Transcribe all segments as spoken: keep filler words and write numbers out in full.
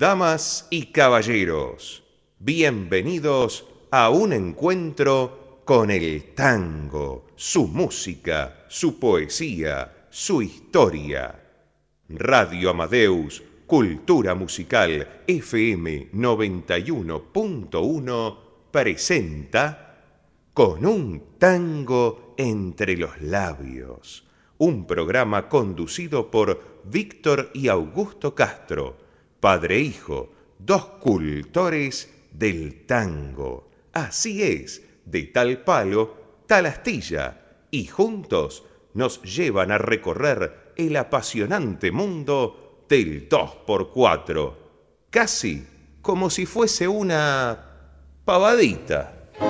Damas y caballeros, bienvenidos a un encuentro con el tango, su música, su poesía, su historia. Radio Amadeus, Cultura Musical F M noventa y uno punto uno presenta Con un tango entre los labios, un programa conducido por Víctor y Augusto Castro, padre e hijo, dos cultores del tango. Así es, de tal palo, tal astilla, y juntos nos llevan a recorrer el apasionante mundo del dos por cuatro, casi como si fuese una pavadita.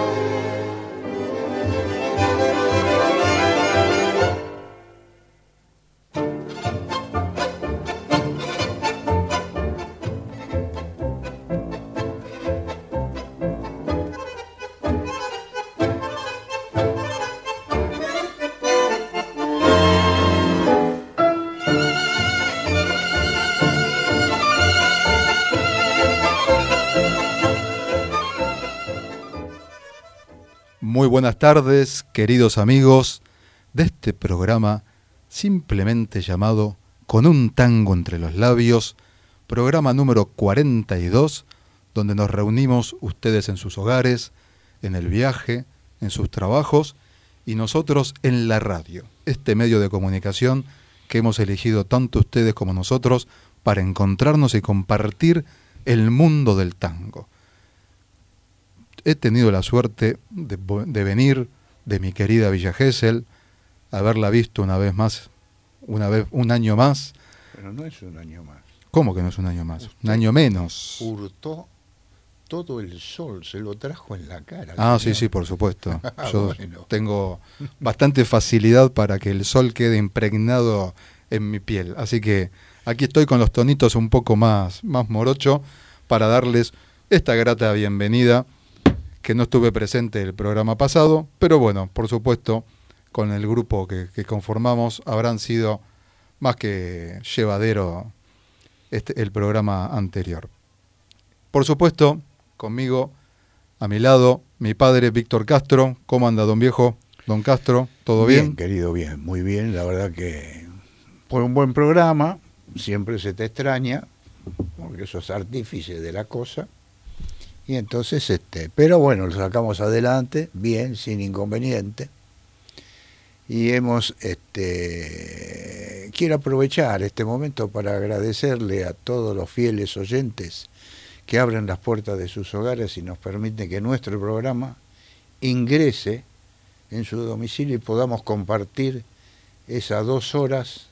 Muy buenas tardes, queridos amigos de este programa simplemente llamado Con un tango entre los labios, programa número cuarenta y dos, donde nos reunimos ustedes en sus hogares, en el viaje, en sus trabajos y nosotros en la radio, este medio de comunicación que hemos elegido tanto ustedes como nosotros para encontrarnos y compartir el mundo del tango. He tenido la suerte de, de venir de mi querida Villa Gesell, haberla visto una vez más, una vez, un año más. Pero no es un año más. ¿Cómo que no es un año más? Usted Un año menos. Hurtó todo el sol, se lo trajo en la cara. Ah, señor. sí, sí, por supuesto. Yo Bueno. tengo bastante facilidad para que el sol quede impregnado en mi piel. Así que aquí estoy con los tonitos un poco más, más morocho para darles esta grata bienvenida, que no estuve presente el programa pasado, pero bueno, por supuesto, con el grupo que, que conformamos habrán sido más que llevadero este, el programa anterior. Por supuesto, conmigo, a mi lado, mi padre Víctor Castro. ¿Cómo anda, don viejo? Don Castro, ¿todo bien? Bien, querido, bien, muy bien. La verdad que fue un buen programa, siempre se te extraña, porque sos artífice de la cosa. Y entonces, este, pero bueno, lo sacamos adelante, bien, sin inconveniente. Y hemos, este, quiero aprovechar este momento para agradecerle a todos los fieles oyentes que abren las puertas de sus hogares y nos permiten que nuestro programa ingrese en su domicilio y podamos compartir esas dos horas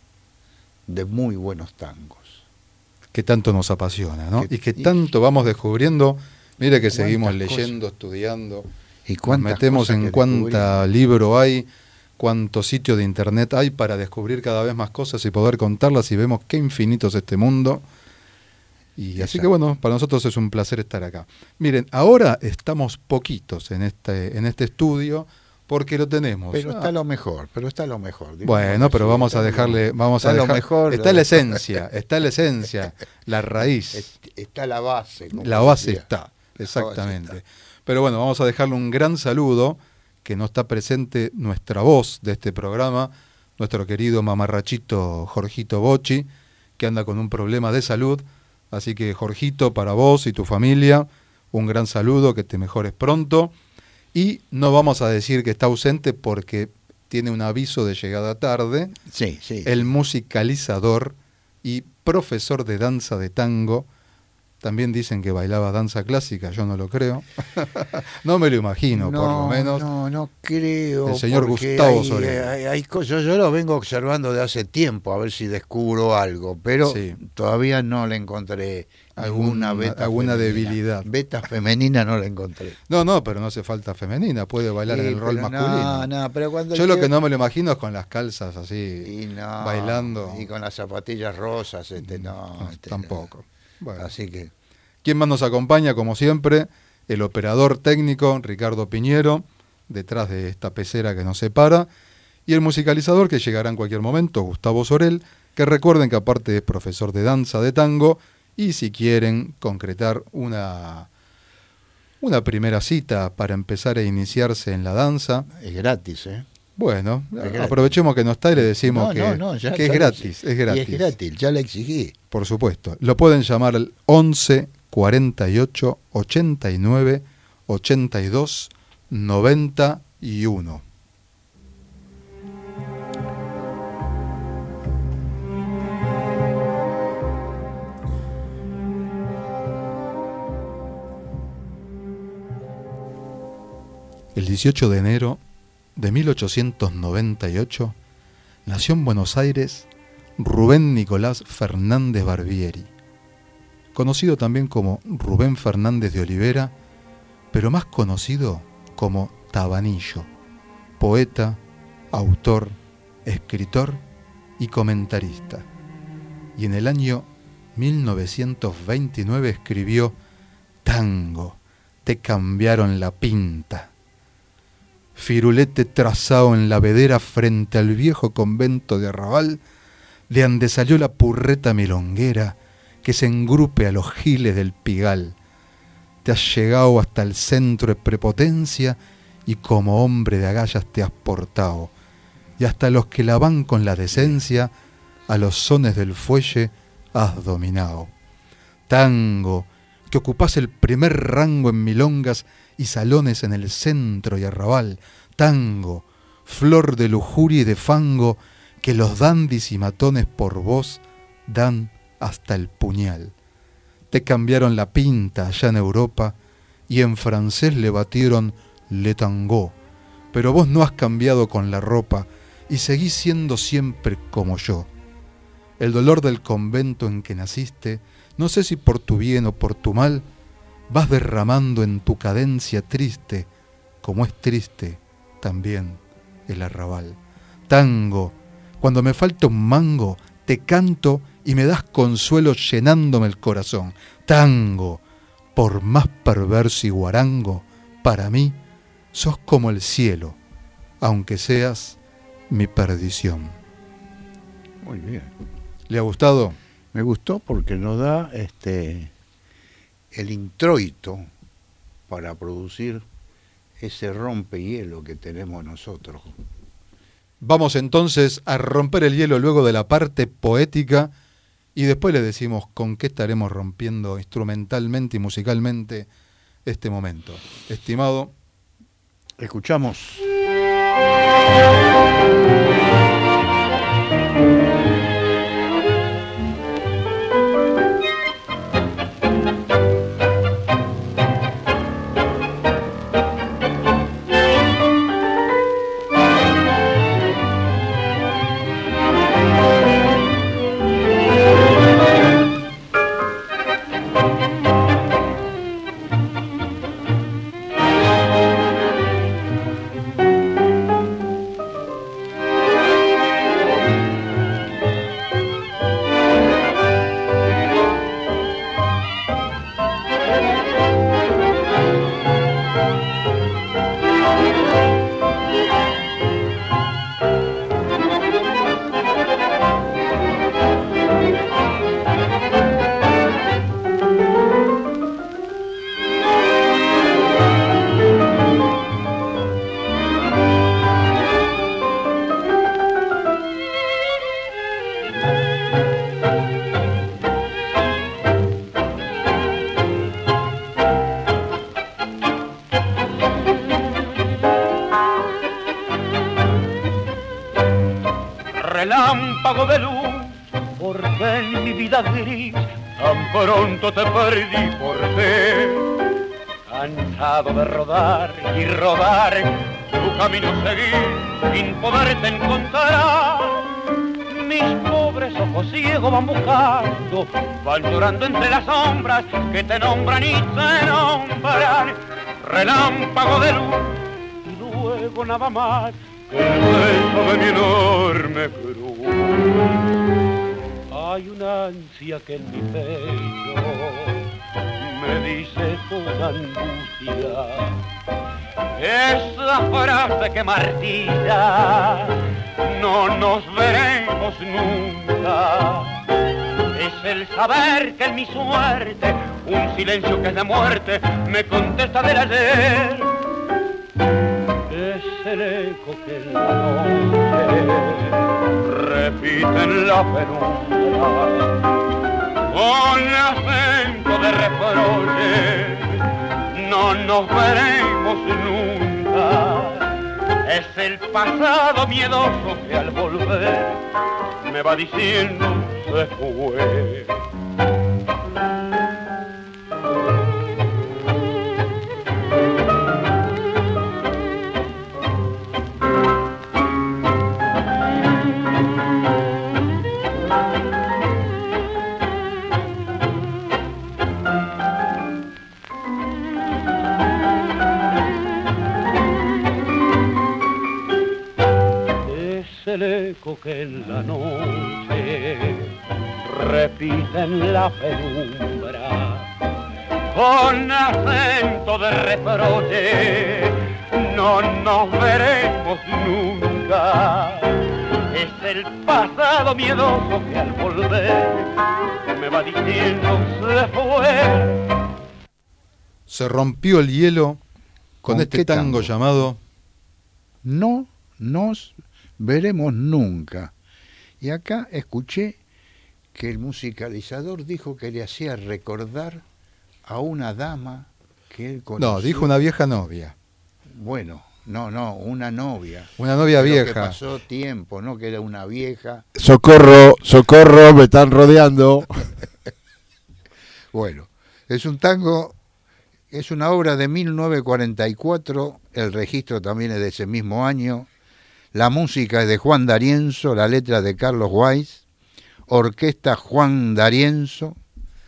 de muy buenos tangos. Que tanto nos apasiona, ¿no? Que, y que tanto vamos descubriendo. Mire que seguimos cosas, leyendo, estudiando. Y Nos metemos en cuánta libro hay, cuántos sitios de internet hay para descubrir cada vez más cosas y poder contarlas, y vemos qué infinito es este mundo. Y Exacto. Así que bueno, para nosotros es un placer estar acá. Miren, ahora estamos poquitos en este, en este estudio, porque lo tenemos. Pero ah. está lo mejor, pero está lo mejor. Bueno, pero vamos a dejarle, vamos está a dejar, lo mejor, está la esencia, está la esencia, la raíz. Está la base. La base está, exactamente. Base está. Pero bueno, vamos a dejarle un gran saludo, que no está presente nuestra voz de este programa, nuestro querido mamarrachito Jorgito Bocci, que anda con un problema de salud. Así que, Jorgito, para vos y tu familia, un gran saludo, que te mejores pronto. Y no vamos a decir que está ausente porque tiene un aviso de llegada tarde. Sí, sí. El musicalizador y profesor de danza de tango. También dicen que bailaba danza clásica, yo no lo creo. No me lo imagino, no, por lo menos. No, no creo. El señor Gustavo Soler. Hay, hay cosas, yo lo vengo observando de hace tiempo, a ver si descubro algo, pero sí. Todavía no le encontré alguna, beta alguna femenina. debilidad. Beta femenina no la encontré. No, no, pero no hace falta femenina, puede bailar sí, en el rol masculino. No, no, pero cuando yo lo que no me lo imagino es con las calzas así, y no, bailando. Y con las zapatillas rosas, este, no, no este, tampoco. No. Bueno. Así que... ¿Quién más nos acompaña? Como siempre, el operador técnico, Ricardo Piñero, detrás de esta pecera que nos separa, y el musicalizador, que llegará en cualquier momento, Gustavo Sorel, que recuerden que aparte es profesor de danza de tango Y si quieren concretar una, una primera cita para empezar a iniciarse en la danza... Es gratis, ¿eh? Bueno, es gratis. Aprovechemos que no está y le decimos no, que, no, no, ya, que es ya gratis, lo, es gratis. Y es gratis, ya la exigí. Por supuesto. Lo pueden llamar al once cuarenta y ocho ochenta y nueve ochenta y dos noventa y uno. El dieciocho de enero de mil ochocientos noventa y ocho nació en Buenos Aires Rubén Nicolás Fernández Barbieri, conocido también como Rubén Fernández de Olivera, pero más conocido como Tabanillo, poeta, autor, escritor y comentarista. Y en el año mil novecientos veintinueve escribió Tango, te cambiaron la pinta. Firulete trazado en la vedera frente al viejo convento de Arrabal, de ande salió la purreta milonguera que se engrupe a los giles del Pigal. Te has llegado hasta el centro de prepotencia y como hombre de agallas te has portado, y hasta los que la van con la decencia a los sones del fuelle has dominado. Tango, que ocupás el primer rango en milongas y salones en el centro y Arrabal. Tango, flor de lujuria y de fango, que los dandis y matones por vos dan hasta el puñal. Te cambiaron la pinta allá en Europa y en francés le batieron le tango, pero vos no has cambiado con la ropa y seguís siendo siempre como yo. El dolor del convento en que naciste, no sé si por tu bien o por tu mal, vas derramando en tu cadencia triste, como es triste también el arrabal. Tango, cuando me falta un mango, te canto y me das consuelo llenándome el corazón. Tango, por más perverso y guarango, para mí sos como el cielo, aunque seas mi perdición. Muy bien. ¿Le ha gustado? Me gustó porque nos da este el introito para producir ese rompehielo que tenemos nosotros. Vamos entonces a romper el hielo luego de la parte poética y después le decimos con qué estaremos rompiendo instrumentalmente y musicalmente este momento. Estimado, escuchamos. Relámpago de luz, porque en mi vida gris tan pronto te perdí por ver. Cansado de rodar y rodar, tu camino seguir sin poderte encontrar. Mis pobres ojos ciegos van buscando, van llorando entre las sombras que te nombran y te nombran. Relámpago de luz y luego nada más que el beso de mi enorme cruz. Hay una ansia que en mi pecho me dice con angustia, esa frase que martilla, no nos veremos nunca. Es el saber que en mi suerte un silencio que es de muerte me contesta del ayer. Es el eco que en la noche repite en la penumbra con acento de reproche. No nos veremos nunca. Es el pasado miedoso que al volver me va diciendo se fue. El eco que en la noche repite en la penumbra con acento de reproche. No nos veremos nunca. Es el pasado miedoso que al volver me va diciendo se fue. Se rompió el hielo con, ¿Con este qué tango, tango? llamado No nos veremos nunca. Y acá escuché que el musicalizador dijo que le hacía recordar a una dama que él conoció. No, dijo una vieja novia. Bueno, no, no, una novia. Una novia Pero vieja. que pasó tiempo, ¿no? Que era una vieja. Socorro, socorro, me están rodeando. Bueno, es un tango, es una obra de mil novecientos cuarenta y cuatro, el registro también es de ese mismo año. La música es de Juan D'Arienzo, la letra de Carlos Weiss, orquesta Juan D'Arienzo,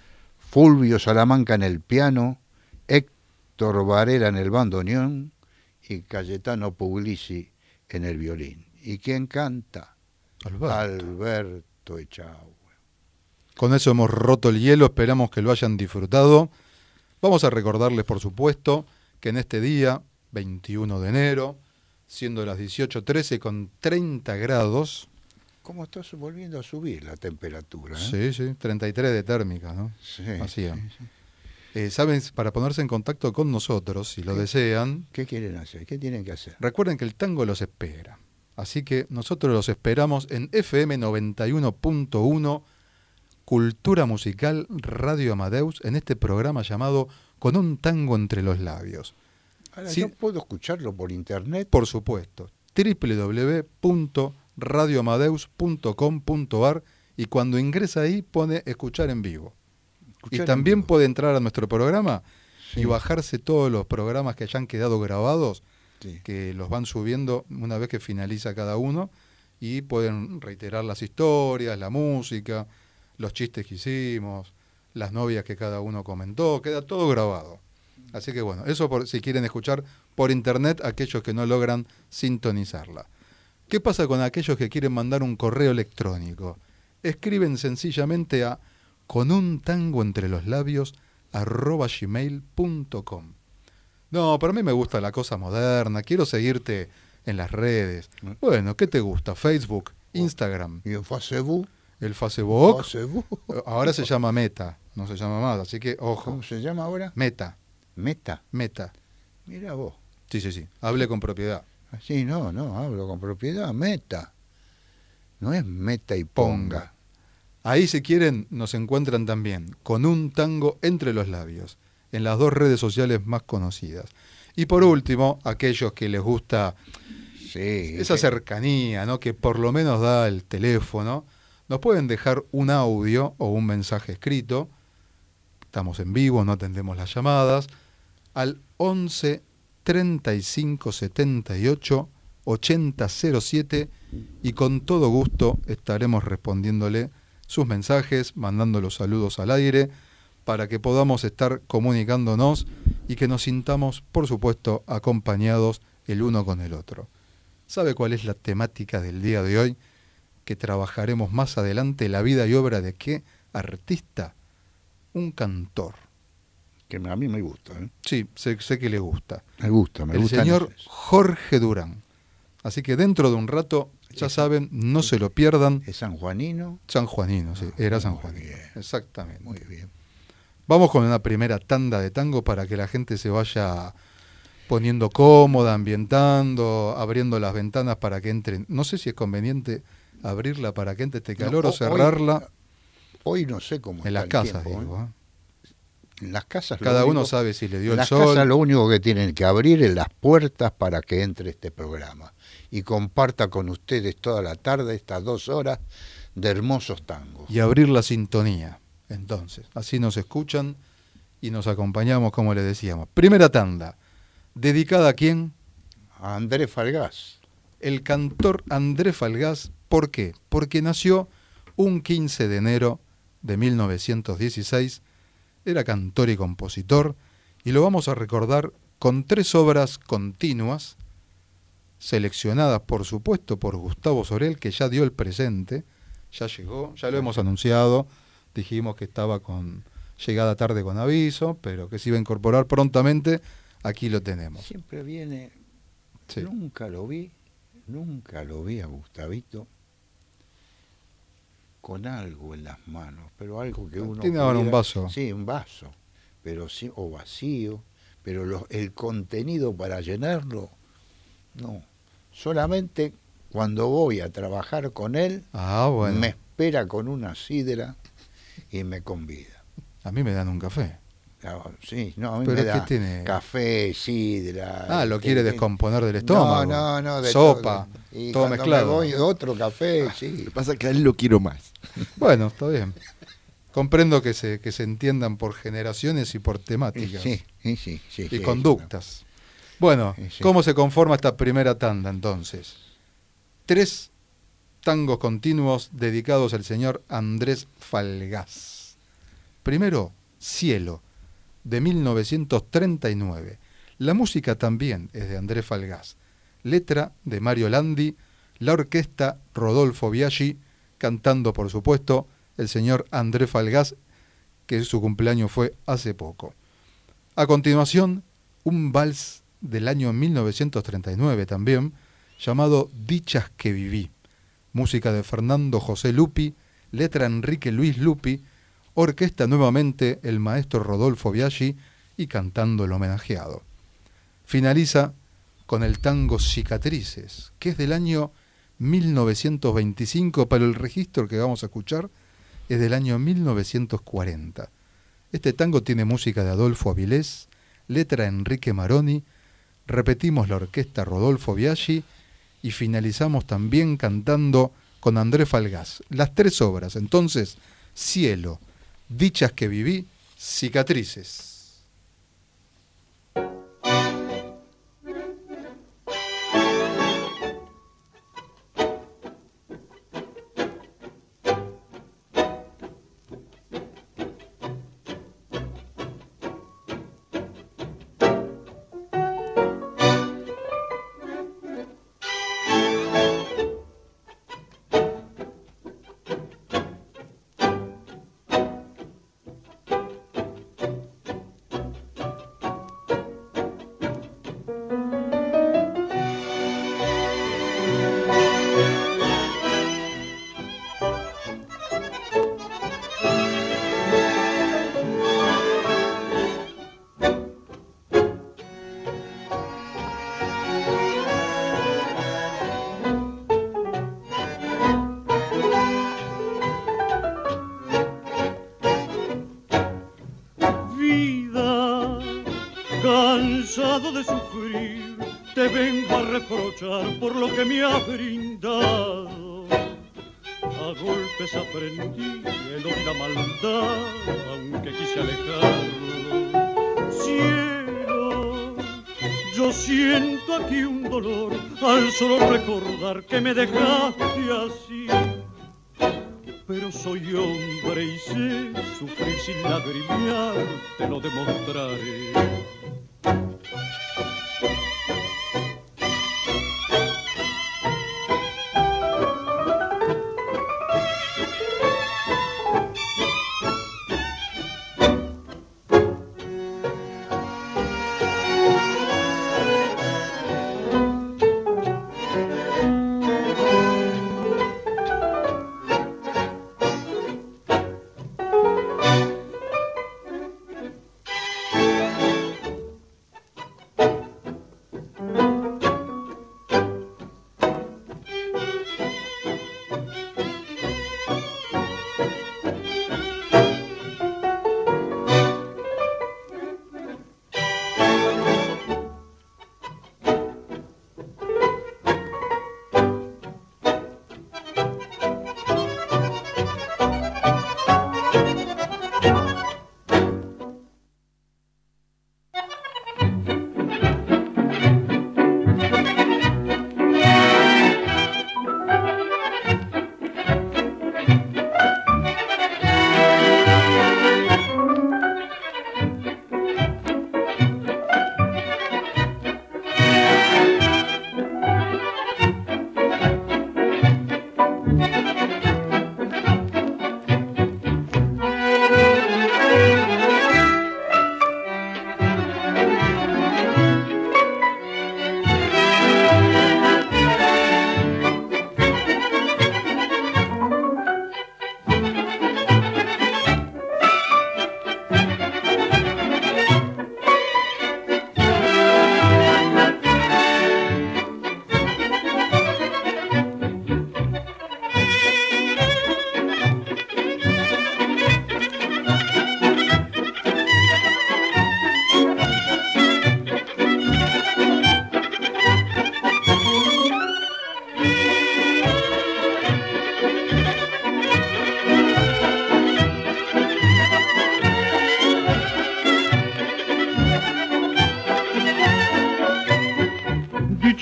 Fulvio Salamanca en el piano, Héctor Varela en el bandoneón y Cayetano Puglisi en el violín. ¿Y quién canta? Alberto. Alberto Echagüe. Con eso hemos roto el hielo, esperamos que lo hayan disfrutado. Vamos a recordarles, por supuesto, que en este día, veintiuno de enero, siendo las dieciocho trece con treinta grados. ¿Cómo está volviendo a subir la temperatura? ¿eh? Sí, sí, treinta y tres de térmica, ¿no? Sí, Hacía. sí, sí. Eh, ¿Saben? Para ponerse en contacto con nosotros, si lo ¿Qué? desean, ¿Qué quieren hacer? ¿Qué tienen que hacer? recuerden que el tango los espera. Así que nosotros los esperamos en F M noventa y uno punto uno, Cultura Musical Radio Amadeus, en este programa llamado Con un tango entre los labios. Ahora, Sí. ¿yo puedo escucharlo por internet? Por supuesto, doble u doble u doble u punto radio amadeus punto com punto a r, y cuando ingresa ahí pone escuchar en vivo. Escuchar Y en también vivo. puede entrar a nuestro programa Sí. y bajarse todos los programas que hayan quedado grabados, Sí. que los van subiendo una vez que finaliza cada uno, y pueden reiterar las historias, la música, los chistes que hicimos, las novias que cada uno comentó, queda todo grabado. Así que bueno, eso por, si quieren escuchar por internet aquellos que no logran sintonizarla. ¿Qué pasa con aquellos que quieren mandar un correo electrónico? Escriben sencillamente a con un tango entre los labios arroba gmail punto com. No, para mí me gusta la cosa moderna, quiero seguirte en las redes. Bueno, ¿qué te gusta? Facebook, Instagram, ¿Y en Facebook? el Facebook. Facebook. Ahora se llama Meta, no se llama más, así que ojo. ¿Cómo se llama ahora? Meta, Meta. Meta. Mira vos. Sí, sí, sí. Hable con propiedad. Sí, no, no, hablo con propiedad. Meta. No es meta y ponga. Ponga. Ahí, si quieren, nos encuentran también con un tango entre los labios, en las dos redes sociales más conocidas. Y por último, aquellos que les gusta Sí. esa que- cercanía, ¿no? Que por lo menos da el teléfono, nos pueden dejar un audio o un mensaje escrito. Estamos en vivo, no atendemos las llamadas. Al once treinta y cinco setenta y ocho ochenta cero siete, y con todo gusto estaremos respondiéndole sus mensajes, mandando los saludos al aire, para que podamos estar comunicándonos y que nos sintamos, por supuesto, acompañados el uno con el otro. ¿Sabe cuál es la temática del día de hoy? Que trabajaremos más adelante, la vida y obra de qué artista, un cantor. Que a mí me gusta. ¿eh? Sí, sé, sé que le gusta. Me gusta, me El gustan señor esos. Jorge Durán. Así que dentro de un rato Ya saben, no se lo pierdan. ¿Es sanjuanino? Sanjuanino, sí, era Muy Sanjuanino. bien. Exactamente. Muy bien. Vamos con una primera tanda de tango para que la gente se vaya poniendo cómoda, ambientando, abriendo las ventanas para que entren. No sé si es conveniente abrirla para que entre este calor No, o cerrarla. Hoy, hoy no sé cómo En está las el casas, tiempo, digo. ¿eh? ¿eh? En las casas Cada lo uno único, sabe si le dio en el las sol. casas lo único que tienen que abrir es las puertas para que entre este programa y comparta con ustedes toda la tarde estas dos horas de hermosos tangos. Y abrir la sintonía. Entonces, así nos escuchan y nos acompañamos, como le decíamos. Primera tanda, dedicada a quién? A Andrés Falgás. El cantor Andrés Falgás. ¿Por qué? Porque nació un quince de enero de mil novecientos dieciséis, era cantor y compositor, y lo vamos a recordar con tres obras continuas, seleccionadas por supuesto por Gustavo Sorel, que ya dio el presente, ya llegó, ya lo hemos anunciado, dijimos que estaba con llegada tarde con aviso, pero que se iba a incorporar prontamente, aquí lo tenemos. Siempre viene, Sí. nunca lo vi, nunca lo vi a Gustavito con algo en las manos, pero algo que uno Tiene ahora un pudiera- vaso. Sí, un vaso, pero sí, o vacío, pero lo- el contenido para llenarlo, no. Solamente cuando voy a trabajar con él, Ah, bueno, me espera con una sidra y me convida. a mí me dan un café. Ah, sí, no, a mí ¿Pero me qué da tiene? café, sidra. Ah, lo este, quiere este, descomponer del estómago. No, no, no, de sopa, todo. Y todo cuando mezclado. me voy, otro café, sí. Lo que pasa es que a él lo quiero más. Bueno, está bien. Comprendo que se, que se entiendan por generaciones y por temáticas Sí, sí, sí, sí, y sí, conductas. Bueno, Sí, sí. ¿cómo se conforma esta primera tanda entonces? Tres tangos continuos dedicados al señor Andrés Falgás. Primero, Cielo, de mil novecientos treinta y nueve. La música también es de Andrés Falgás. Letra de Mario Landi, la orquesta Rodolfo Biaggi, cantando por supuesto el señor Andrés Falgás, que su cumpleaños fue hace poco. A continuación, un vals del año mil novecientos treinta y nueve también, llamado Dichas que viví. Música de Fernando José Lupi, letra Enrique Luis Lupi, orquesta nuevamente el maestro Rodolfo Biaggi y cantando el homenajeado. Finaliza con el tango Cicatrices, que es del año mil novecientos veinticinco, pero el registro que vamos a escuchar es del año mil novecientos cuarenta. Este tango tiene música de Adolfo Avilés, letra Enrique Maroni, repetimos la orquesta Rodolfo Biaggi y finalizamos también cantando con Andrés Falgás. Las tres obras, entonces, Cielo, Dichas que viví, Cicatrices. Cansado de sufrir, te vengo a reprochar por lo que me has brindado. A golpes aprendí el odio y la maldad, aunque quise alejarlo. Cielo, yo siento aquí un dolor al solo recordar que me dejaste así. Pero soy hombre y sé sufrir sin lagrimear, te lo demostraré.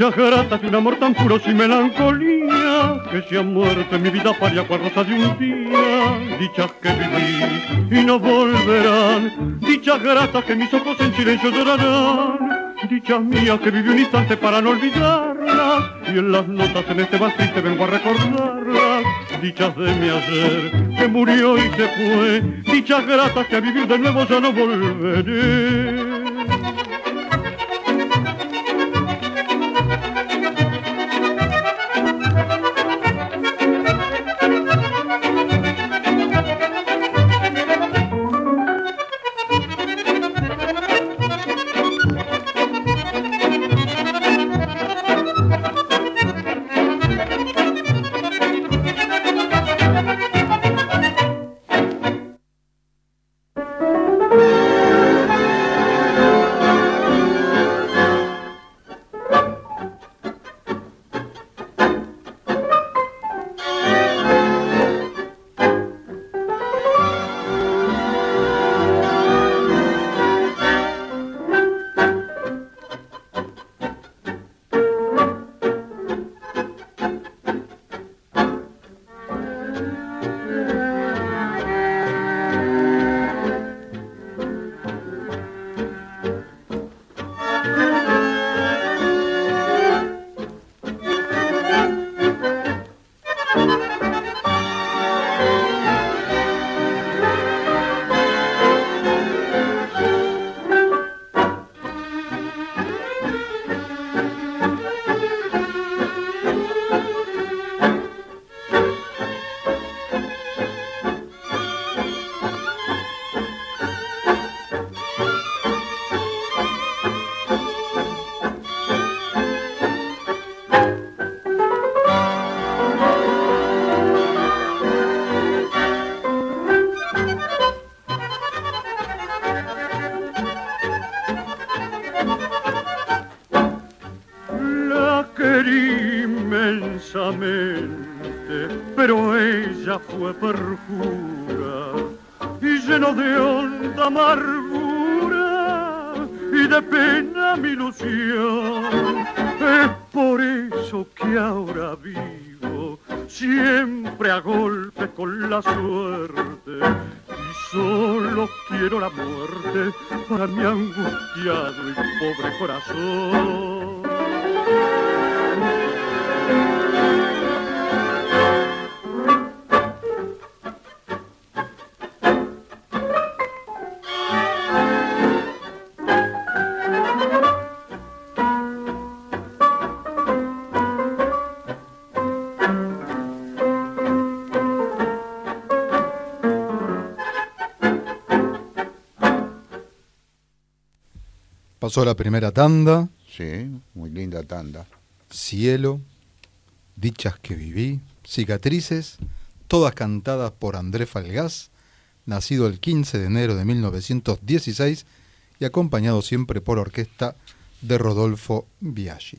dichas gratas de un amor tan puro sin melancolía, que se ha muerto en mi vida paria cual rosa de un día. Dichas que viví y no volverán, dichas gratas que mis ojos en silencio llorarán. Dichas mías que viví un instante para no olvidarlas, y en las notas en este vals triste vengo a recordarlas. Dichas de mi ayer que murió y se fue, dichas gratas que a vivir de nuevo ya no volveré. Pero ella fue perjura y lleno de honda amargura y de pena mi ilusión. Es por eso que ahora vivo siempre a golpe con la suerte y solo quiero la muerte para mi angustiado y pobre corazón. Pasó la primera tanda. Sí, muy linda tanda. Cielo, Dichas que viví, Cicatrices, todas cantadas por Andrés Falgás, nacido el quince de enero de mil novecientos dieciséis y acompañado siempre por orquesta de Rodolfo Biaggi.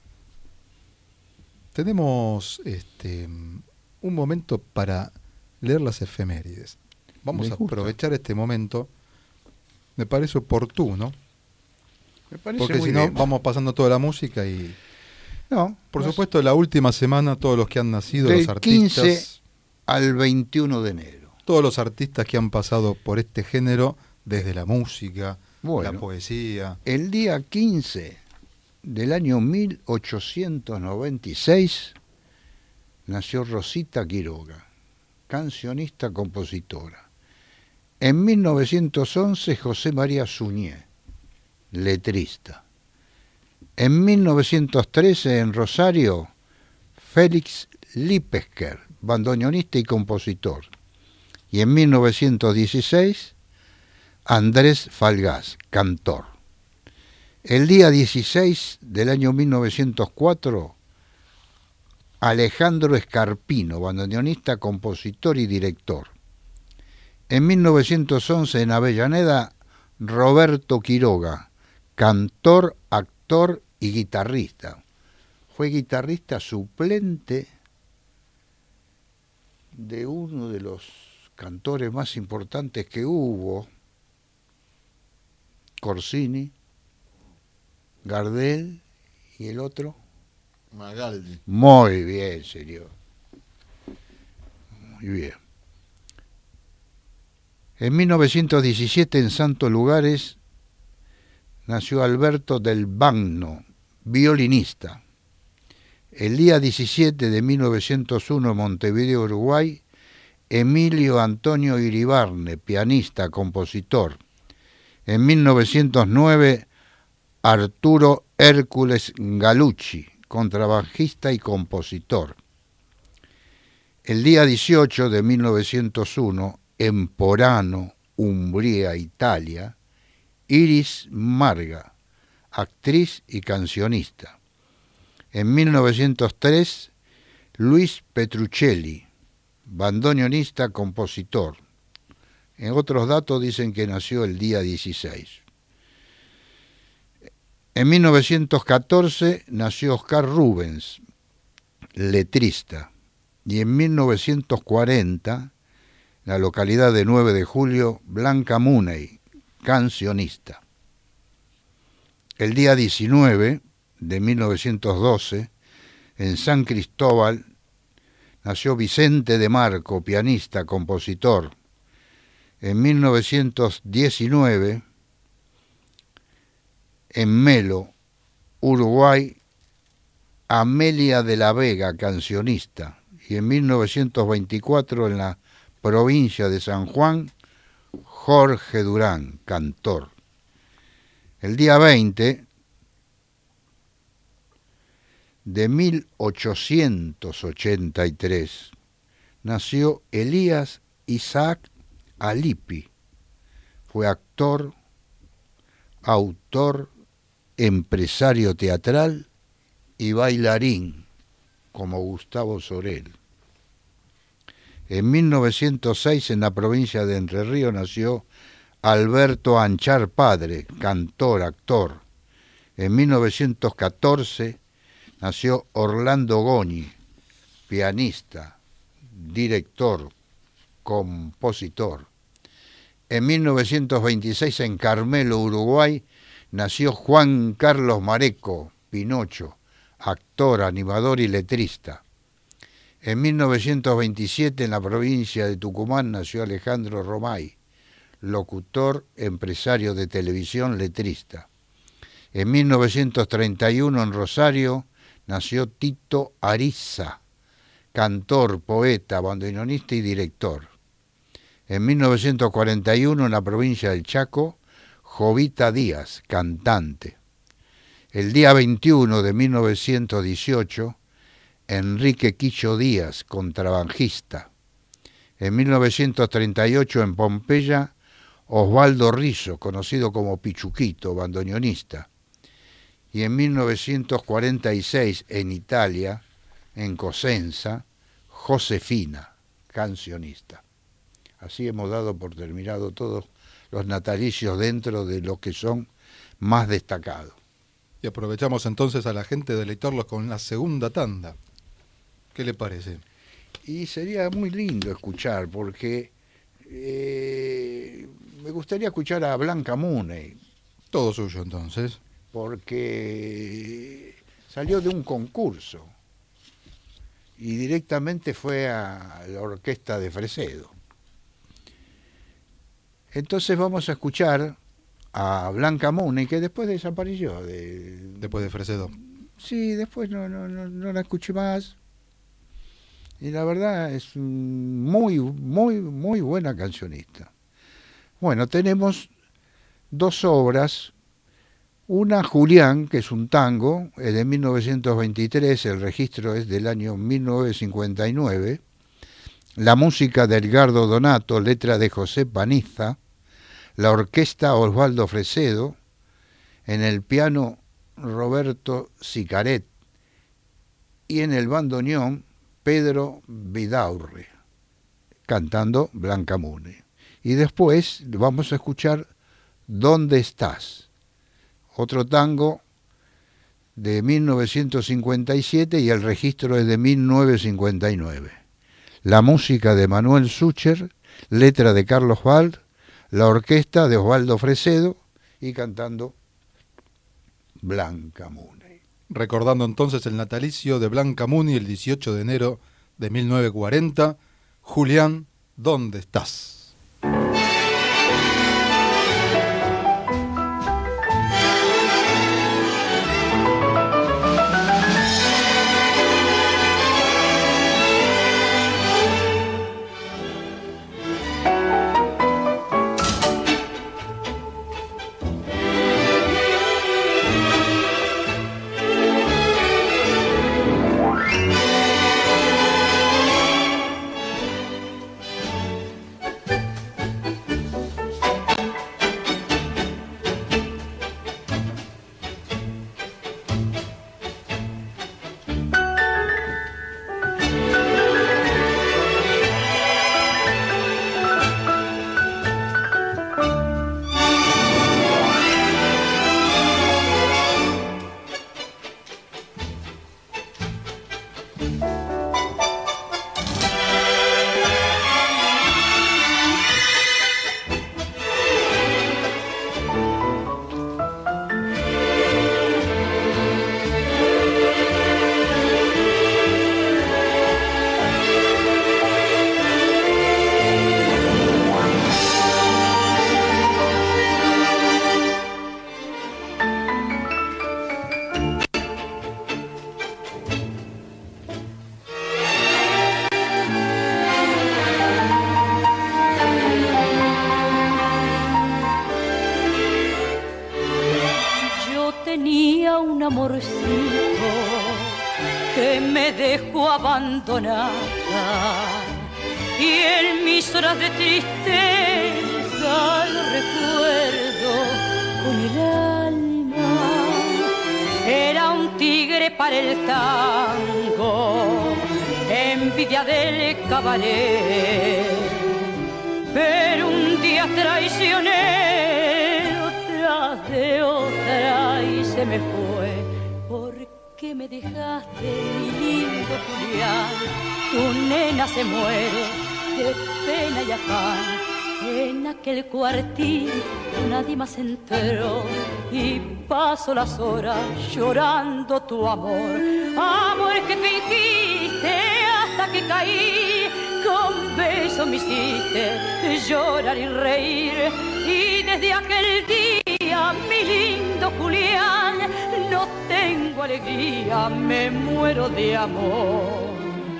Tenemos este, un momento para leer las efemérides. Vamos a aprovechar este momento, me parece oportuno. Me parece Porque muy si no, bien. vamos pasando toda la música y... No, Por pues, supuesto, la última semana, todos los que han nacido, del los artistas... quince al veintiuno de enero. Todos los artistas que han pasado por este género, desde la música, Bueno. la poesía... El día quince del año mil ochocientos noventa y seis nació Rosita Quiroga, cancionista, compositora. En mil novecientos once, José María Suñé, letrista. En mil novecientos trece, en Rosario, Félix Lipesker, bandoneonista y compositor. Y en mil novecientos dieciséis, Andrés Falgás, cantor. El día dieciséis del año mil novecientos cuatro, Alejandro Escarpino, bandoneonista, compositor y director. En mil novecientos once, en Avellaneda, Roberto Quiroga, cantor, actor y guitarrista. Fue guitarrista suplente de uno de los cantores más importantes que hubo, Corsini, Gardel y el otro, Magaldi. Muy bien, señor. Muy bien. En mil novecientos diecisiete, en Santos Lugares, nació Alberto del Bagno, violinista. El día diecisiete de mil novecientos uno, en Montevideo, Uruguay, Emilio Antonio Iribarne, pianista, compositor. En mil novecientos nueve, Arturo Hércules Galucci, contrabajista y compositor. El día dieciocho de mil novecientos uno, en Porano, Umbría, Italia, Iris Marga, actriz y cancionista. En mil novecientos tres, Luis Petruccelli, bandoneonista, compositor. En otros datos dicen que nació el día dieciséis. En mil novecientos catorce nació Oscar Rubens, letrista. Y en mil novecientos cuarenta, en la localidad de nueve de julio, Blanca Muney, cancionista. El día diecinueve de mil novecientos doce, en San Cristóbal, nació Vicente de Marco, pianista, compositor. En mil novecientos diecinueve, en Melo, Uruguay, Amelia de la Vega, cancionista. Y en mil novecientos veinticuatro, en la provincia de San Juan, Jorge Durán, cantor. El día veinte de mil ochocientos ochenta y tres nació Elías Isaac Alipi. Fue actor, autor, empresario teatral y bailarín, como Gustavo Sorel. En mil novecientos seis, en la provincia de Entre Ríos, nació Alberto Anchar Padre, cantor, actor. En mil novecientos catorce nació Orlando Goñi, pianista, director, compositor. En mil novecientos veintiséis, en Carmelo, Uruguay, nació Juan Carlos Mareco, Pinocho, actor, animador y letrista. En mil novecientos veintisiete, en la provincia de Tucumán, nació Alejandro Romay, locutor, empresario de televisión, letrista. En mil novecientos treinta y uno, en Rosario, nació Tito Ariza, cantor, poeta, bandoneonista y director. En mil novecientos cuarenta y uno, en la provincia del Chaco, Jovita Díaz, cantante. El día veintiuno de mil novecientos dieciocho, Enrique Quicho Díaz, contrabajista. En mil novecientos treinta y ocho, en Pompeya, Osvaldo Rizzo, conocido como Pichuquito, bandoneonista. Y en mil novecientos cuarenta y seis, en Italia, en Cosenza, Josefina, cancionista. Así hemos dado por terminado todos los natalicios dentro de lo que son más destacados. Y aprovechamos entonces a la gente de deleitarlos con la segunda tanda. ¿Qué le parece? Y sería muy lindo escuchar, porque eh, me gustaría escuchar a Blanca Muney. Todo suyo entonces. Porque salió de un concurso y directamente fue a la orquesta de Fresedo. Entonces vamos a escuchar a Blanca Muney, que después desapareció. De... Después de Fresedo. Sí, después no, no, no, no la escuché más. Y la verdad es muy, muy, muy buena cancionista. Bueno, tenemos dos obras. Una, Julián, que es un tango, es de mil novecientos veintitrés, el registro es del año mil novecientos cincuenta y nueve. La música de Edgardo Donato, letra de José Paniza. La orquesta Osvaldo Fresedo. En el piano Roberto Sicaret. Y en el bandoneón Pedro Vidaurre, cantando Blanca Muney. Y después vamos a escuchar ¿Dónde estás? Otro tango de mil novecientos cincuenta y siete y el registro es de mil novecientos cincuenta y nueve. La música de Manuel Sucher, letra de Carlos Vald, la orquesta de Osvaldo Fresedo y cantando Blanca Muney. recordando entonces el natalicio de Blanca Muni el dieciocho de enero de mil novecientos cuarenta. Julián, ¿dónde estás? Abandonada y en mis horas de tristeza lo recuerdo con el alma. Era un tigre para el tango, envidia del cabaret, pero un día traicioné tras de otra y se me fue. Que me dejaste, mi lindo Julián, tu nena se muere de pena y afán. En aquel cuartín nadie más entró y paso las horas llorando tu amor. Amor que fingiste hasta que caí, con besos me hiciste llorar y reír. Y desde aquel día, mi lindo Julián, no tengo alegría, me muero de amor.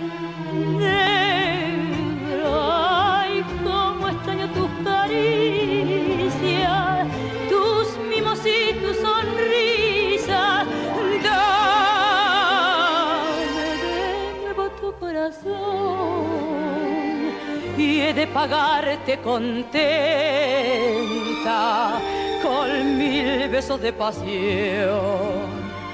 Negro, ay, cómo extraño tus caricias, tus mimos y tu sonrisa. Dame de nuevo tu corazón y he de pagarte contenta con mil besos de pasión.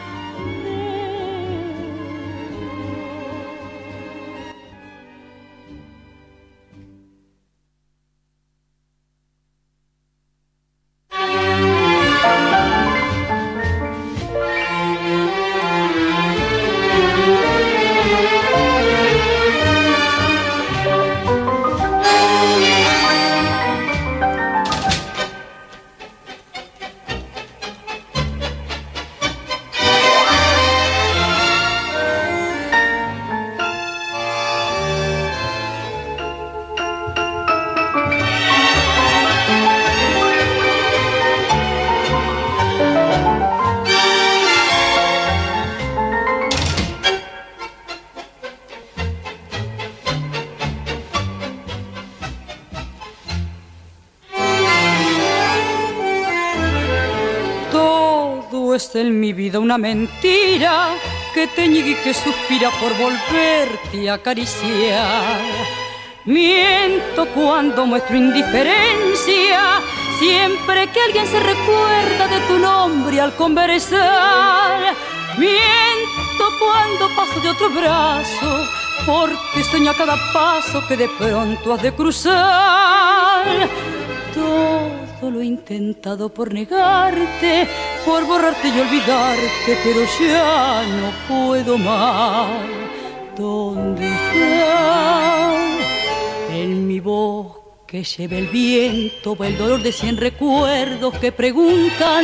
En mi vida una mentira que te niegue y que suspira por volverte a acariciar. Miento cuando muestro indiferencia, siempre que alguien se recuerda de tu nombre al conversar. Miento cuando paso de otro brazo, porque sueño a cada paso que de pronto has de cruzar. Todo lo he intentado por negarte, por borrarte y olvidarte, pero ya no puedo más. ¿Dónde estás? En mi voz que lleva el viento, va el dolor de cien recuerdos que preguntan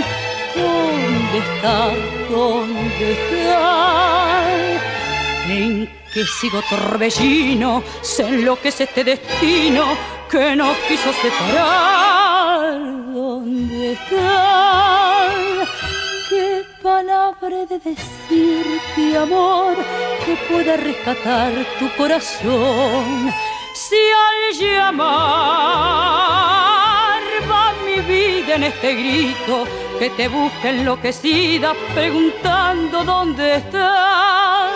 ¿Dónde está? ¿Dónde está? En que sigo torbellino, se enloquece este destino que nos quiso separar. ¿Dónde está? ¿Qué palabra he de decirte, amor, que pueda rescatar tu corazón? Si al llamar va mi vida en este grito, que te busque enloquecida preguntando dónde estás.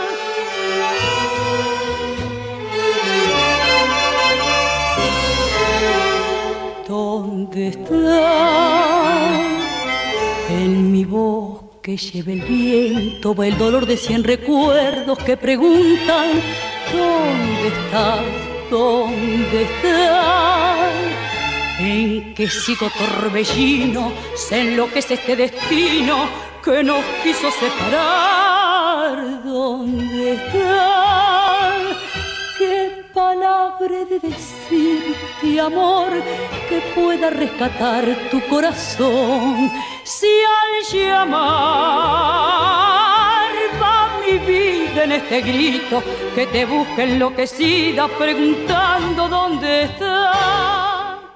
¿Dónde estás? En mi voz que lleva el viento va el dolor de cien recuerdos que preguntan ¿dónde estás? ¿Dónde estás? En que sigo torbellino, se enloquece este destino que nos quiso separar. ¿Dónde estás? ¿Qué palabra he de decirte, amor, que pueda rescatar tu corazón? Si al llamar va mi vida en este grito, que te busque enloquecida preguntando dónde estás.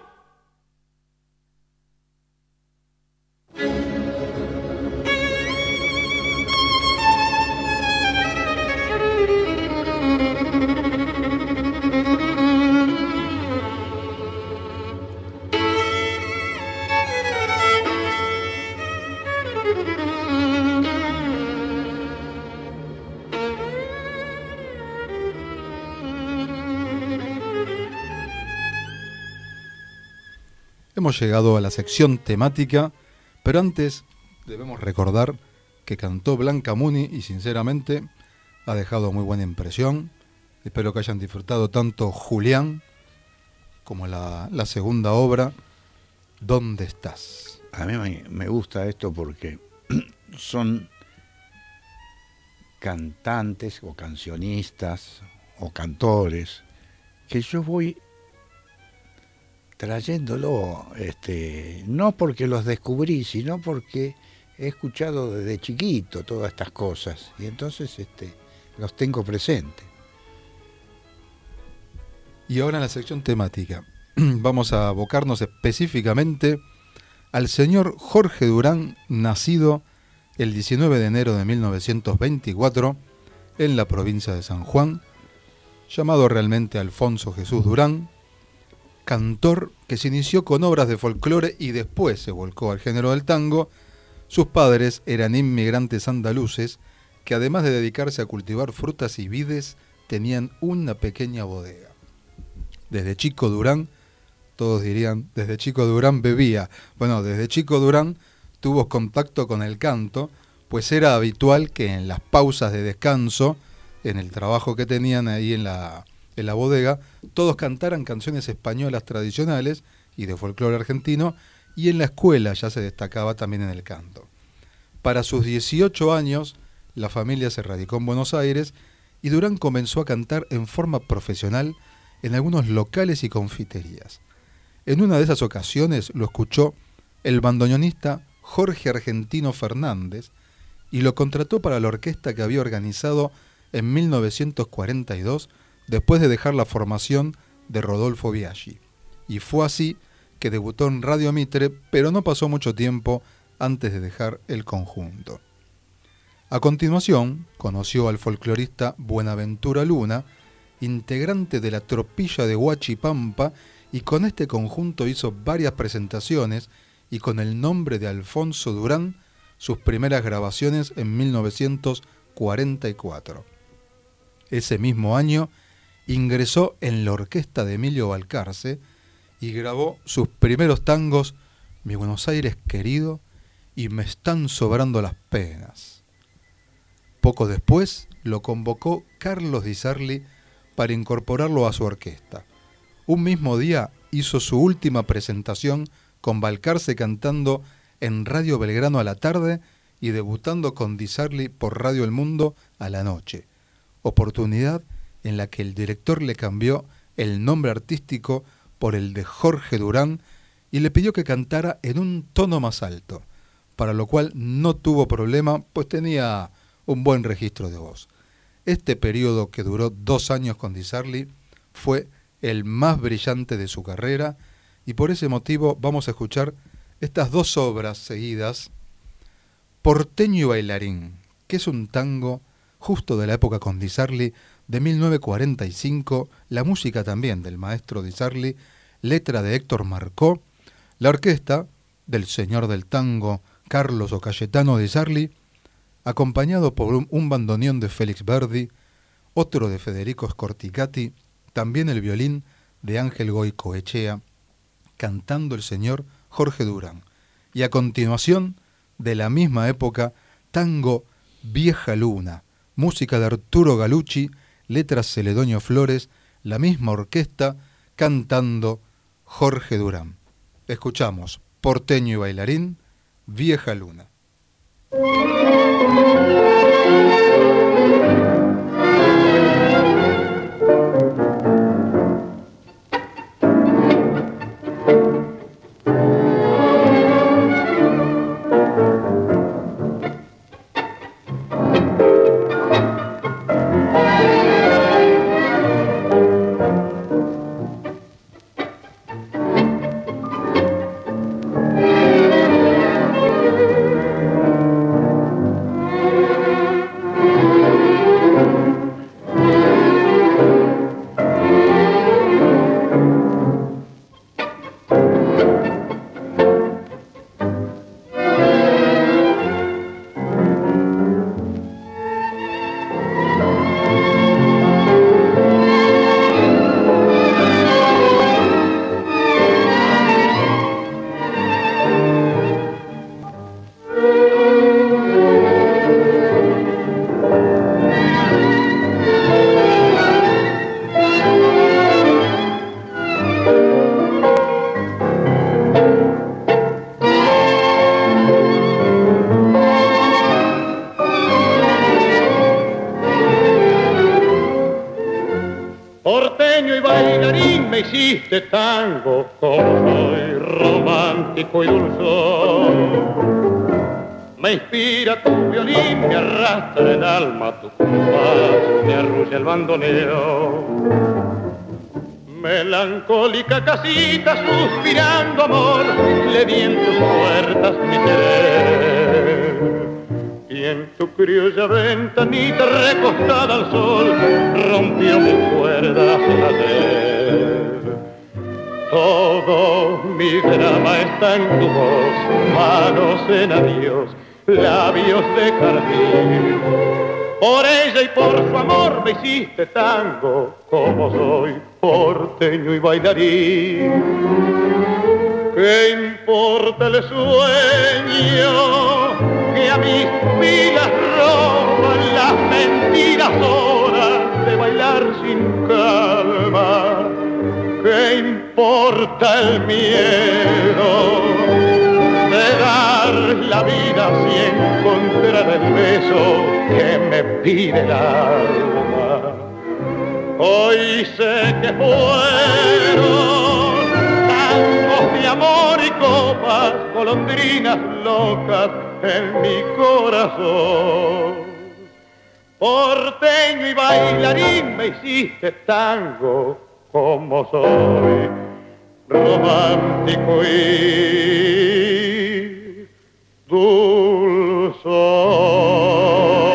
Hemos llegado a la sección temática, pero antes debemos recordar que cantó Blanca Muni y sinceramente ha dejado muy buena impresión. Espero que hayan disfrutado tanto Julián como la, la segunda obra, ¿Dónde estás? A mí me, me gusta esto porque son cantantes o cancionistas o cantores que yo voy trayéndolo, este, no porque los descubrí, sino porque he escuchado desde chiquito todas estas cosas y entonces este, los tengo presentes. Y ahora en la sección temática vamos a abocarnos específicamente al señor Jorge Durán, nacido el diecinueve de enero de mil novecientos veinticuatro en la provincia de San Juan, llamado realmente Alfonso Jesús Durán, cantor que se inició con obras de folclore y después se volcó al género del tango. Sus padres eran inmigrantes andaluces que además de dedicarse a cultivar frutas y vides, tenían una pequeña bodega. Desde chico Durán, todos dirían, desde chico Durán bebía. Bueno, desde chico Durán tuvo contacto con el canto, pues era habitual que en las pausas de descanso, en el trabajo que tenían ahí en la... en la bodega, todos cantaran canciones españolas tradicionales y de folclore argentino, y en la escuela ya se destacaba también en el canto. Para sus dieciocho años, la familia se radicó en Buenos Aires y Durán comenzó a cantar en forma profesional en algunos locales y confiterías. En una de esas ocasiones lo escuchó el bandoneonista Jorge Argentino Fernández y lo contrató para la orquesta que había organizado en mil novecientos cuarenta y dos después de dejar la formación de Rodolfo Biaggi. Y fue así que debutó en Radio Mitre, pero no pasó mucho tiempo antes de dejar el conjunto. A continuación, conoció al folclorista Buenaventura Luna, integrante de la tropilla de Huachipampa, y con este conjunto hizo varias presentaciones y con el nombre de Alfonso Durán, sus primeras grabaciones en mil novecientos cuarenta y cuatro. Ese mismo año ingresó en la orquesta de Emilio Balcarce y grabó sus primeros tangos Mi Buenos Aires querido y Me están sobrando las penas. Poco después lo convocó Carlos Di Sarli para incorporarlo a su orquesta. Un mismo día hizo su última presentación con Balcarce cantando en Radio Belgrano a la tarde y debutando con Di Sarli por Radio El Mundo a la noche, oportunidad en la que el director le cambió el nombre artístico por el de Jorge Durán y le pidió que cantara en un tono más alto, para lo cual no tuvo problema, pues tenía un buen registro de voz. Este periodo, que duró dos años con Di Sarli, fue el más brillante de su carrera, y por ese motivo vamos a escuchar estas dos obras seguidas: Porteño y Bailarín, que es un tango justo de la época con Di Sarli, de mil novecientos cuarenta y cinco, la música también del maestro Di Sarli, letra de Héctor Marcó, la orquesta del señor del tango Carlos o Cayetano Di Sarli, acompañado por un, un bandoneón de Félix Verdi, otro de Federico Scorticati, también el violín de Ángel Goicoechea, cantando el señor Jorge Durán. Y a continuación, de la misma época, tango Vieja Luna, música de Arturo Galucci, letras Celedonio Flores, la misma orquesta, cantando Jorge Durán. Escuchamos Porteño y Bailarín, Vieja Luna. Hiciste tango como soy, romántico y dulzón. Me inspira tu violín, me arrastra el alma tu compás, me arrulla el bandoneo. Melancólica casita suspirando amor, le di en tus puertas mi querer. Y en tu criolla ventanita recostada al sol, rompió mis cuerdas ayer. Todo mi drama está en tu voz, manos en adiós, labios de jardín. Por ella y por su amor me hiciste tango, como soy porteño y bailarín. ¿Qué importa el sueño que a mis pupilas roban las mentiras horas de bailar sin calma? ¿Qué importa el miedo de dar la vida si encontrar el beso que me pide el alma? Hoy sé que fueron tangos de amor y copas, golondrinas locas en mi corazón. Porteño y bailarín me hiciste tango, como soy romántico y dulzón.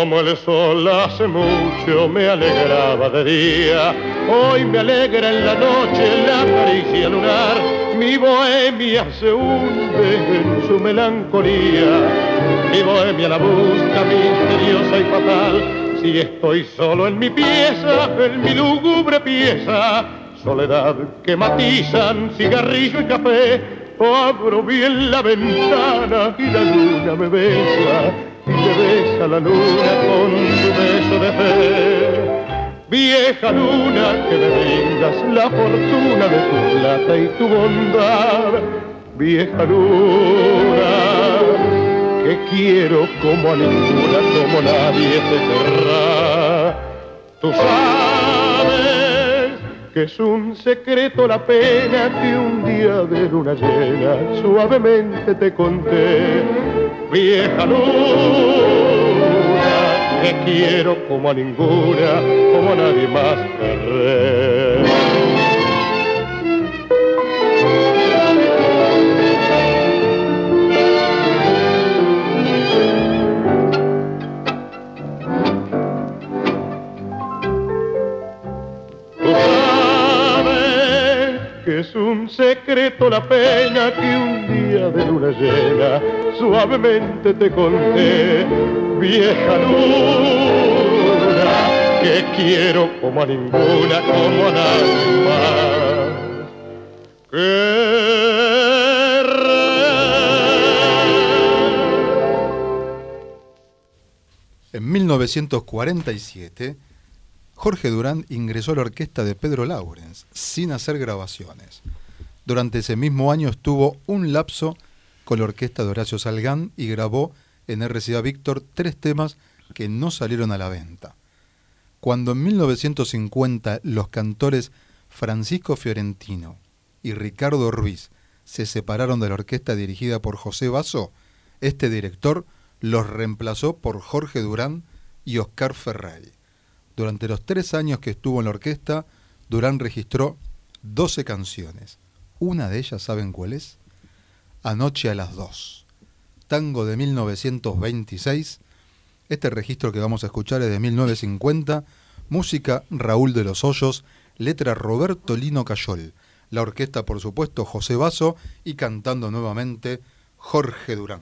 Como el sol hace mucho me alegraba de día, hoy me alegra en la noche la caricia lunar. Mi bohemia se hunde en su melancolía, mi bohemia la busca misteriosa y fatal. Si estoy solo en mi pieza, en mi lúgubre pieza, soledad que matizan cigarrillo y café, abro bien la ventana y la luna me besa, y me besa la luna con su beso de fe. Vieja luna que me brindas la fortuna de tu plata y tu bondad, vieja luna que quiero como a ninguna, como nadie te querrá. Tú sabes que es un secreto la pena que un día de luna llena suavemente te conté, vieja luna que quiero como a ninguna, como a nadie más querré. Tú sabes que es un secreto la pena que un día de luna llena suavemente te conté, vieja luna que quiero como a ninguna, como a nadie más querré. En mil novecientos cuarenta y siete, Jorge Durán ingresó a la orquesta de Pedro Laurens sin hacer grabaciones. Durante ese mismo año estuvo un lapso con la orquesta de Horacio Salgán y grabó en R C A Víctor tres temas que no salieron a la venta. Cuando en mil novecientos cincuenta los cantores Francisco Fiorentino y Ricardo Ruiz se separaron de la orquesta dirigida por José Basso, este director los reemplazó por Jorge Durán y Oscar Ferrari. Durante los tres años que estuvo en la orquesta, Durán registró doce canciones. Una de ellas, ¿saben cuál es? Anoche a las dos. Tango de mil novecientos veintiséis. Este registro que vamos a escuchar es de mil novecientos cincuenta. Música Raúl de los Hoyos. Letra Roberto Lino Cayol. La orquesta, por supuesto, José Basso. Y cantando nuevamente Jorge Durán.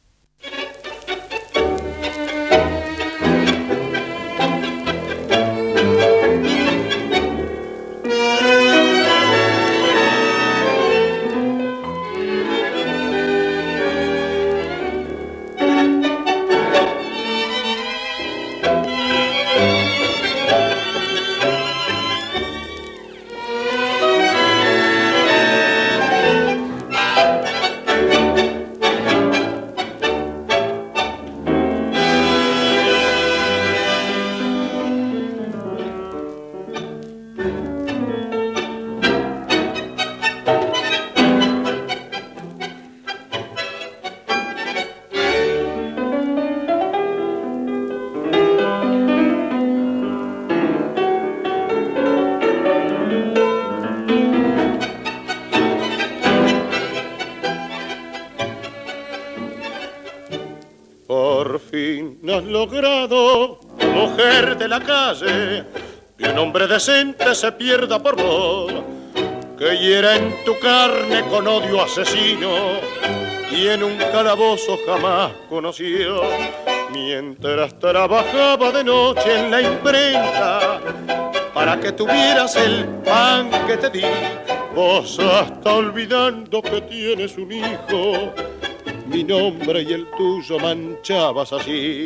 Logrado, mujer de la calle, que un hombre decente se pierda por vos, que hiera en tu carne con odio asesino y en un calabozo jamás conoció. Mientras trabajaba de noche en la imprenta para que tuvieras el pan que te di, vos hasta olvidando que tienes un hijo, mi nombre y el tuyo manchabas así.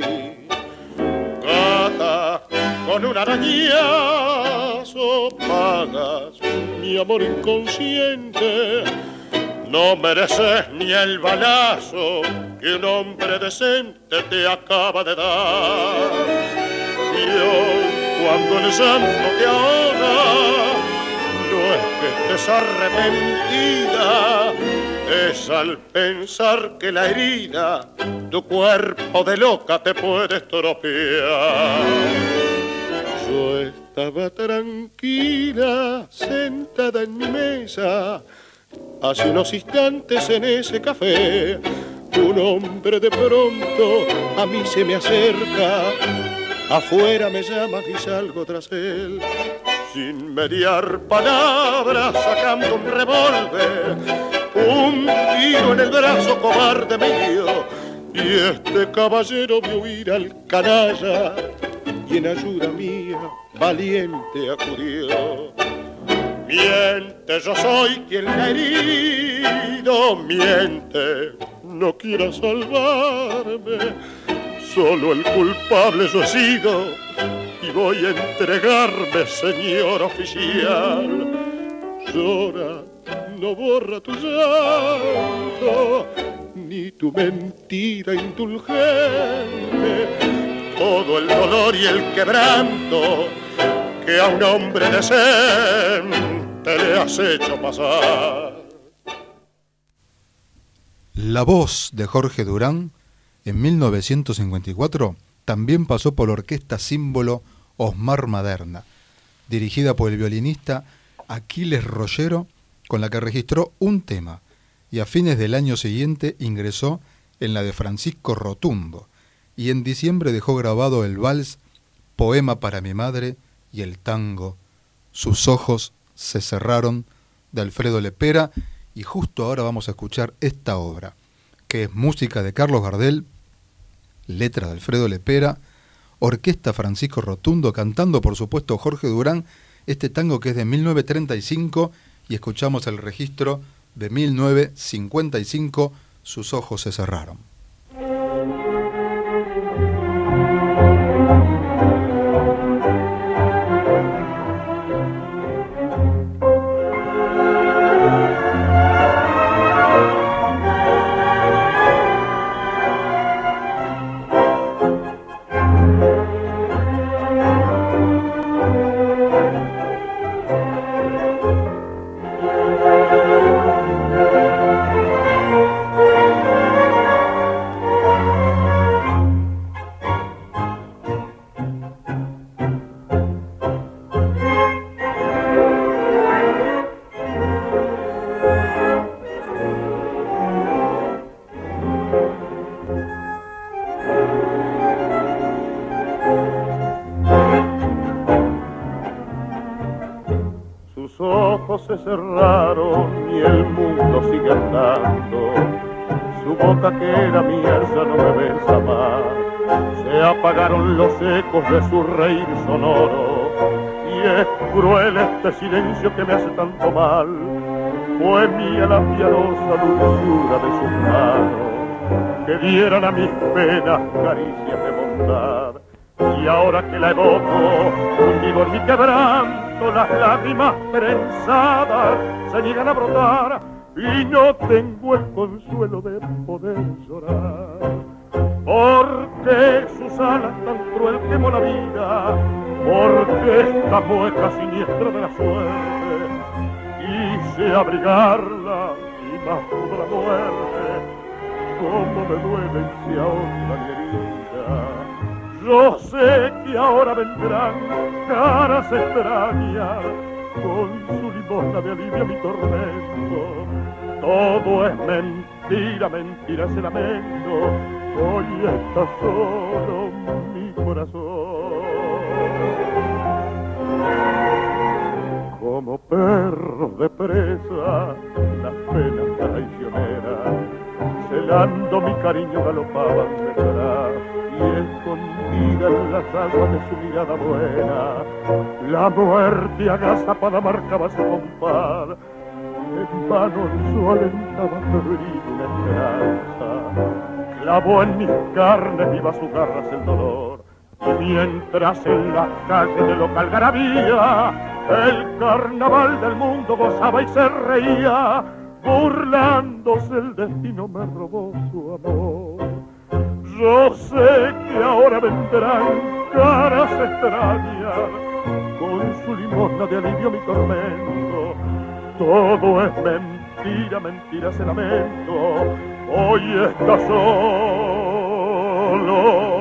Gata, con un arañazo pagas mi amor inconsciente. No mereces ni el balazo que un hombre decente te acaba de dar. Y hoy, cuando el llanto te ahoga, no es que estés arrepentida, es al pensar que la herida tu cuerpo de loca te puede estropear. Yo estaba tranquila, sentada en mi mesa, hace unos instantes en ese café, Un hombre de pronto a mí se me acerca, afuera me llama y salgo tras él. Sin mediar palabras, sacando un revólver, un tiro en el brazo cobarde mío, y este caballero vio huir al canalla, y en ayuda mía valiente acudió. Miente, yo soy quien le ha herido, miente, no quiera salvarme, solo el culpable yo he sido, y voy a entregarme, señor oficial. Llora, no borra tu llanto, ni tu mentira indulgente, todo el dolor y el quebranto que a un hombre decente le has hecho pasar. La voz de Jorge Durán en mil novecientos cincuenta y cuatro también pasó por la orquesta símbolo Osmar Maderna, dirigida por el violinista Aquiles Rollero, con la que registró un tema, y a fines del año siguiente ingresó en la de Francisco Rotundo, y en diciembre dejó grabado el vals Poema para mi madre y el tango Sus ojos se cerraron, de Alfredo Lepera, y justo ahora vamos a escuchar esta obra, que es música de Carlos Gardel, letra de Alfredo Lepera, orquesta Francisco Rotundo, cantando por supuesto Jorge Durán, este tango que es de mil novecientos treinta y cinco, y escuchamos el registro de mil novecientos cincuenta y cinco, Sus ojos se cerraron. Se cerraron y el mundo sigue andando. Su boca que era mía ya no me besa más. Se apagaron los ecos de su reír sonoro y es cruel este silencio que me hace tanto mal. Fue mía la piadosa dulzura de sus manos que dieran a mis penas caricias de bondad. Y ahora que la evoco, hundido en mi quebranto, las lágrimas prensadas se niegan a brotar y no tengo el consuelo de poder llorar. Porque sus alas tan cruel quemó la vida, porque esta mueca siniestra de la suerte quise abrigarla y más por la muerte, cómo me duele y se ahoga mi herida. Yo sé que ahora vendrán caras extrañas, con su limosna de alivio a mi tormento. Todo es mentira, mentira ese lamento, hoy está solo mi corazón. Como perros de presa, las penas traicioneras, celando mi cariño galopaban detrás. Y escondida en las aguas de su mirada buena, la muerte agazapada marcaba su compás. En vano su alentaba febril una esperanza, clavó en mis carnes vivas sus garras el dolor. Y mientras en las calles de loca algarabía, el carnaval del mundo gozaba y se reía, burlándose el destino me robó su amor. Yo sé que ahora vendrán caras extrañas, con su limosna de alivio mi tormento. Todo es mentira, mentira ese lamento, hoy está solo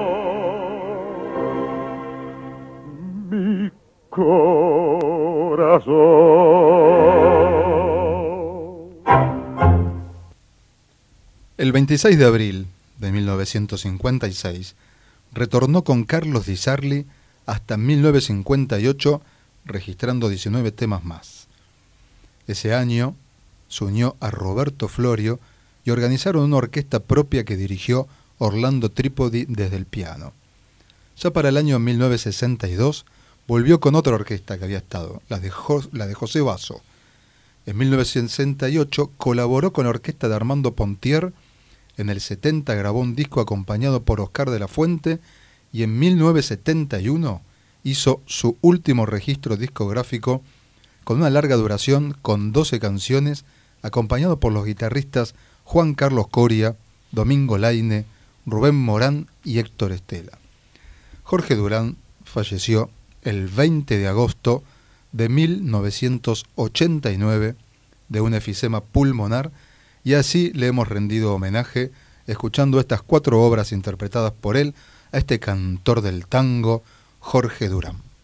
mi corazón. El veintiséis de abril de mil novecientos cincuenta y seis retornó con Carlos Di Sarli hasta mil novecientos cincuenta y ocho, registrando diecinueve temas más. Ese año se unió a Roberto Florio y organizaron una orquesta propia que dirigió Orlando Trípodi desde el piano. Ya para el año mil novecientos sesenta y dos volvió con otra orquesta que había estado, la de, jo- la de José Basso. En mil novecientos sesenta y ocho colaboró con la orquesta de Armando Pontier, en el setenta grabó un disco acompañado por Oscar de la Fuente y en mil novecientos setenta y uno hizo su último registro discográfico con una larga duración con doce canciones, acompañado por los guitarristas Juan Carlos Coria, Domingo Laine, Rubén Morán y Héctor Estela. Jorge Durán falleció el veinte de agosto de mil novecientos ochenta y nueve de un efisema pulmonar, y así le hemos rendido homenaje escuchando estas cuatro obras interpretadas por él a este cantor del tango, Jorge Durán.